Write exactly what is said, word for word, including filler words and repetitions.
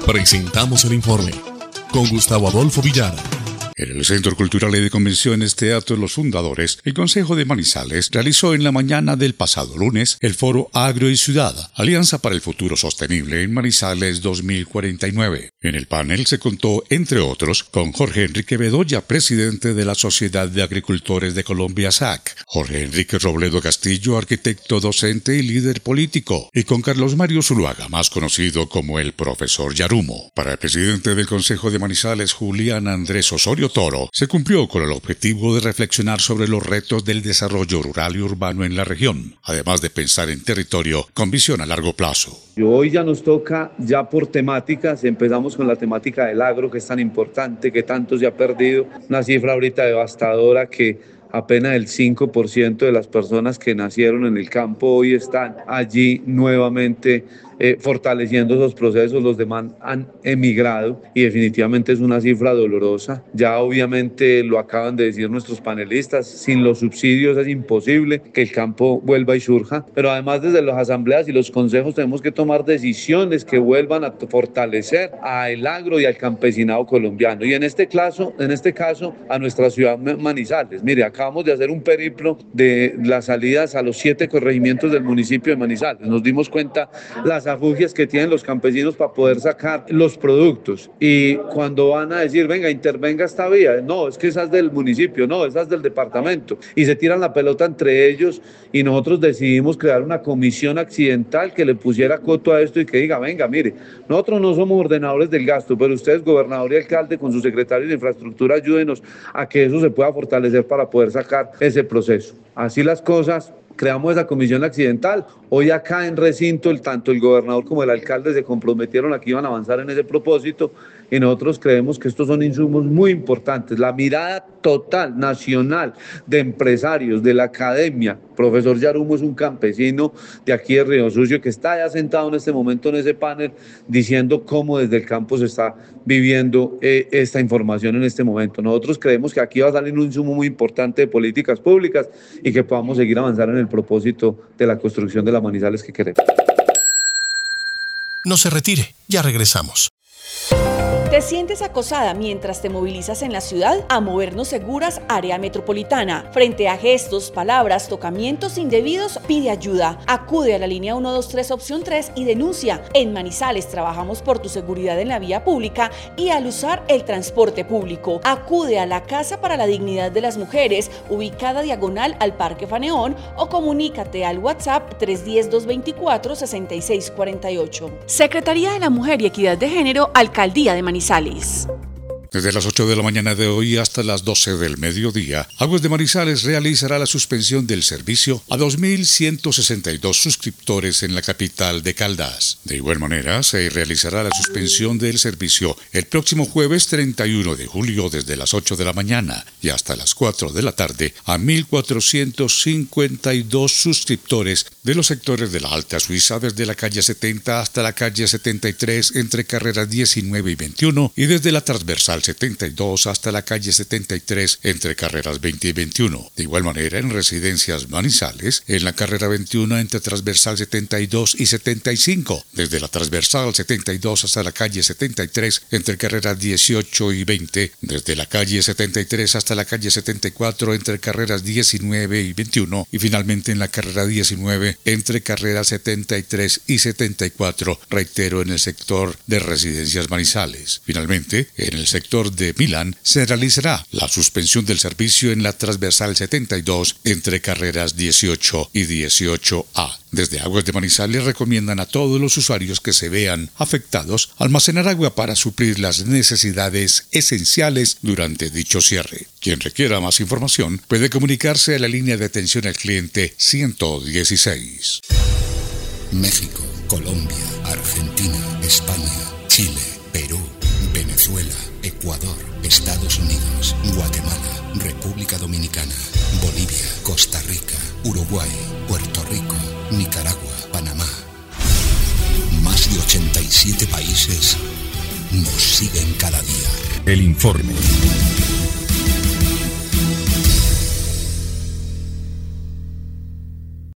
Presentamos el informe con Gustavo Adolfo Villara. En el Centro Cultural y de Convenciones Teatro Los Fundadores, el Consejo de Manizales realizó en la mañana del pasado lunes el foro Agro y Ciudad, Alianza para el Futuro Sostenible en Manizales dos mil cuarenta y nueve. En el panel se contó, entre otros, con Jorge Enrique Bedoya, presidente de la Sociedad de Agricultores de Colombia, S A C, Jorge Enrique Robledo Castillo, arquitecto, docente y líder político, y con Carlos Mario Zuluaga, más conocido como el Profesor Yarumo. Para el presidente del Consejo de Manizales, Julián Andrés Osorio Toro, se cumplió con el objetivo de reflexionar sobre los retos del desarrollo rural y urbano en la región, además de pensar en territorio con visión a largo plazo. Hoy ya nos toca, ya por temáticas, empezamos con la temática del agro, que es tan importante, que tanto se ha perdido, una cifra ahorita devastadora que apenas el cinco por ciento de las personas que nacieron en el campo hoy están allí nuevamente eh, fortaleciendo esos procesos, los demás han emigrado y definitivamente es una cifra dolorosa. Ya obviamente lo acaban de decir nuestros panelistas, sin los subsidios es imposible que el campo vuelva y surja, pero además desde las asambleas y los consejos tenemos que tomar decisiones que vuelvan a fortalecer al agro y al campesinado colombiano y en este caso, en este caso a nuestra ciudad Manizales. Mire, acabamos de hacer un periplo de las salidas a los siete corregimientos del municipio de Manizales. Nos dimos cuenta las afugias que tienen los campesinos para poder sacar los productos y cuando van a decir, venga, intervenga esta vía, no, es que esa es del municipio, no, esa es del departamento y se tiran la pelota entre ellos y nosotros decidimos crear una comisión accidental que le pusiera coto a esto y que diga, venga, mire, nosotros no somos ordenadores del gasto, pero ustedes, gobernador y alcalde, con su secretario de infraestructura, ayúdenos a que eso se pueda fortalecer para poder sacar ese proceso. Así las cosas, creamos esa comisión accidental. Hoy acá en recinto, el, tanto el gobernador como el alcalde se comprometieron a que iban a avanzar en ese propósito y nosotros creemos que estos son insumos muy importantes. La mirada total, nacional, de empresarios, de la academia. Profesor Yarumo es un campesino de aquí de Río Sucio que está ya sentado en este momento en ese panel diciendo cómo desde el campo se está viviendo eh, esta información en este momento. Nosotros creemos que aquí va a salir un insumo muy importante de políticas públicas y que podamos seguir avanzando en el propósito de la construcción de las Manizales que queremos. No se retire, ya regresamos. ¿Te sientes acosada mientras te movilizas en la ciudad? A Movernos Seguras, área metropolitana. Frente a gestos, palabras, tocamientos indebidos, pide ayuda. Acude a la línea uno dos tres opción tres y denuncia. En Manizales trabajamos por tu seguridad en la vía pública y al usar el transporte público. Acude a la Casa para la Dignidad de las Mujeres, ubicada diagonal al Parque Faneón, o comunícate al WhatsApp tres uno cero, dos dos cuatro, seis seis cuatro ocho. Secretaría de la Mujer y Equidad de Género, Alcaldía de Manizales. Desde las ocho de la mañana de hoy hasta las doce del mediodía, Aguas de Manizales realizará la suspensión del servicio a dos mil ciento sesenta y dos suscriptores en la capital de Caldas. De igual manera, se realizará la suspensión del servicio el próximo jueves treinta y uno de julio desde las ocho de la mañana y hasta las cuatro de la tarde a mil cuatrocientos cincuenta y dos suscriptores de los sectores de la Alta Suiza desde la calle setenta hasta la calle setenta y tres entre carreras diecinueve y veintiuno y desde la transversal setenta y dos hasta la calle setenta y tres entre carreras veinte y veintiuno. De igual manera, en Residencias Manizales, en la carrera veintiuno entre transversal setenta y dos y setenta y cinco, desde la transversal setenta y dos hasta la calle setenta y tres entre carreras dieciocho y veinte, desde la calle setenta y tres hasta la calle setenta y cuatro entre carreras diecinueve y veintiuno y finalmente en la carrera diecinueve entre carreras setenta y tres y setenta y cuatro, reitero, en el sector de Residencias Manizales. Finalmente, en el sector de Milán se realizará la suspensión del servicio en la transversal setenta y dos entre carreras dieciocho y dieciocho A. Desde Aguas de Manizales recomiendan a todos los usuarios que se vean afectados almacenar agua para suplir las necesidades esenciales durante dicho cierre. Quien requiera más información puede comunicarse a la línea de atención al cliente ciento dieciséis. México, Colombia, Argentina, España, Chile, Perú, Venezuela, Ecuador, Estados Unidos, Guatemala, República Dominicana, Bolivia, Costa Rica, Uruguay, Puerto Rico, Nicaragua, Panamá. Más de ochenta y siete países nos siguen cada día. El informe.